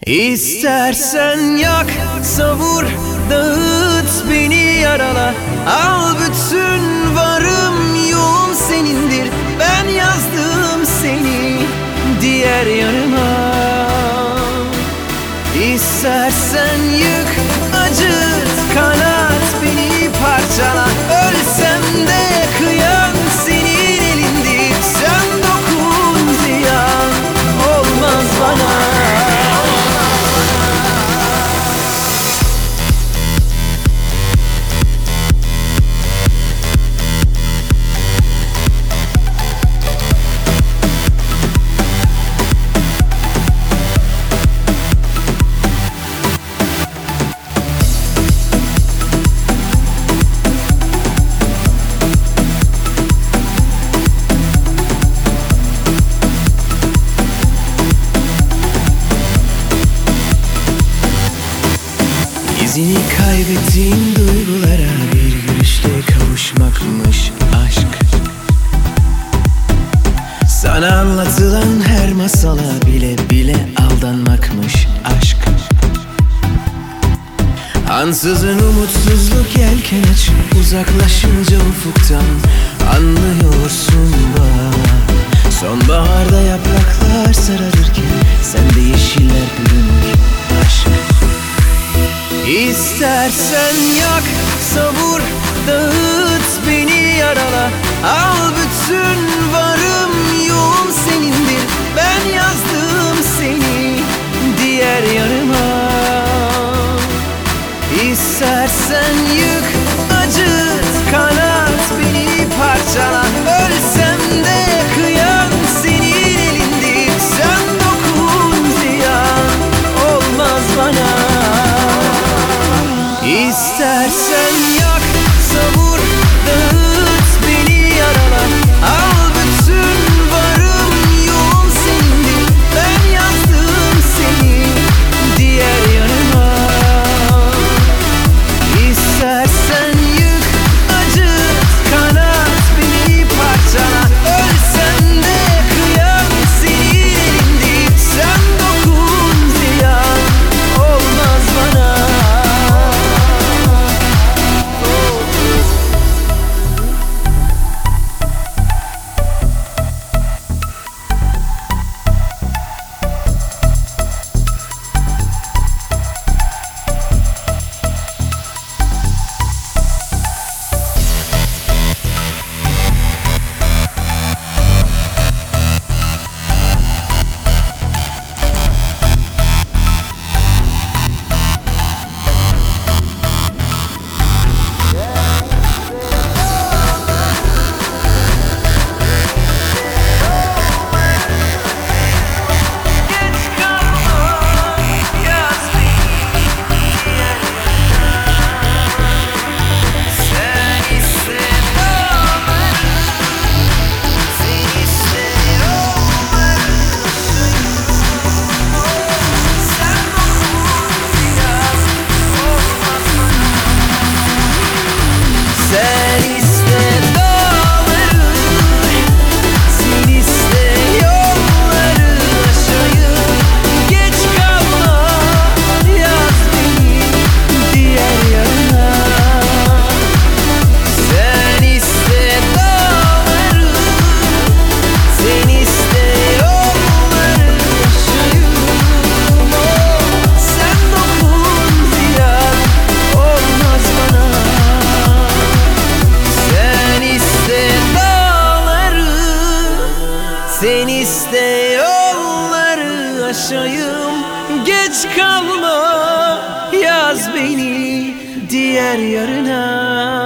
İstersen yak, savur, dağıt, beni yarala. Al bütün varım yoğum senindir. Ben yazdım seni diğer yarıma. İstersen yık, acıt, kanat, beni parçala. Ölsem de kıyam senin elindir. Sen dokun, ziyan olmaz bana. İzini kaybettiğim duygulara bir gülüşle kavuşmakmış aşk. Sana anlatılan her masala bile bile aldanmakmış aşk. Ansızın umutsuzluk yelken açıp uzaklaşınca ufuktan anlıyorsun bak. Sonbaharda yapraklar sararırken sende yeşiller bürünür aşk. İstersen yak, savur, dağıt, beni yarala. Al bütün varım yoğum senindir. Ben yazdım seni diğer yarıma. İstersen yık, acıt, kanat, beni parçala. Ölsem de kıyam senin elindir. Sen dokun, ziyan olmaz bana. İstersen yak, savur, dağıt, beni yarala. Al bütün varım yoğum senindir. Ben yazdım seni diğer yarıma. İstersen yık, acıt, kanat, beni parçala. Ölsem de kıyam senin elindir. Sen dokun, ziyan olmaz bana. Sen iste yolları aşayım. Geç kalma, yaz beni diğer yarına.